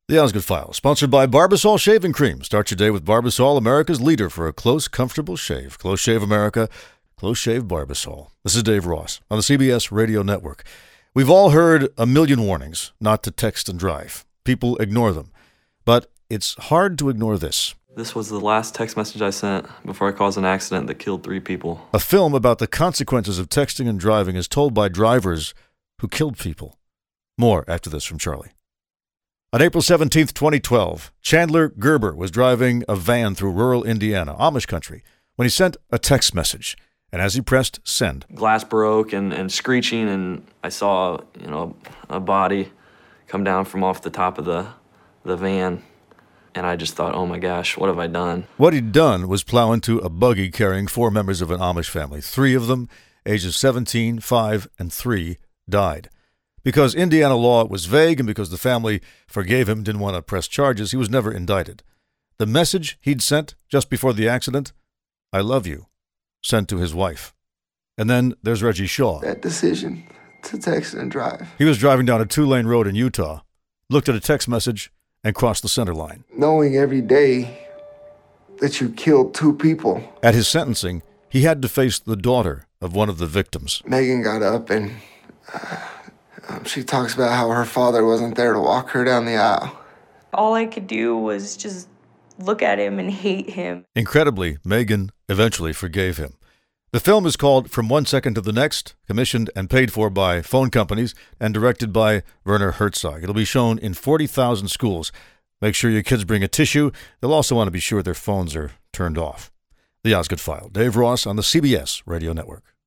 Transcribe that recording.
The Osgood File, sponsored by Barbasol Shaving Cream. Start your day with Barbasol, America's leader for a close, comfortable shave. Close Shave America, Close Shave Barbasol. This is Dave Ross on the CBS Radio Network. We've all heard a million warnings not to text and drive. People ignore them. But it's hard to ignore this. This was the last text message I sent before I caused an accident that killed 3 people. A film about the consequences of texting and driving is told by drivers who killed people. More after this from Charlie. On April 17, 2012, Chandler Gerber was driving a van through rural Indiana, Amish country, when he sent a text message. And as he pressed send, glass broke and screeching, and I saw, a body come down from off the top of the van. And I just thought, oh my gosh, what have I done? What he'd done was plow into a buggy carrying 4 members of an Amish family. 3 of them, ages 17, 5, and 3, died. Because Indiana law was vague and because the family forgave him, didn't want to press charges, he was never indicted. The message he'd sent just before the accident, I love you, sent to his wife. And then there's Reggie Shaw. That decision to text and drive. He was driving down a 2-lane road in Utah, looked at a text message, and crossed the center line. Knowing every day that you killed 2 people. At his sentencing, he had to face the daughter of one of the victims. Megan got up and she talks about how her father wasn't there to walk her down the aisle. All I could do was just look at him and hate him. Incredibly, Megan eventually forgave him. The film is called From One Second to the Next, commissioned and paid for by phone companies and directed by Werner Herzog. It'll be shown in 40,000 schools. Make sure your kids bring a tissue. They'll also want to be sure their phones are turned off. The Osgood File. Dave Ross on the CBS Radio Network.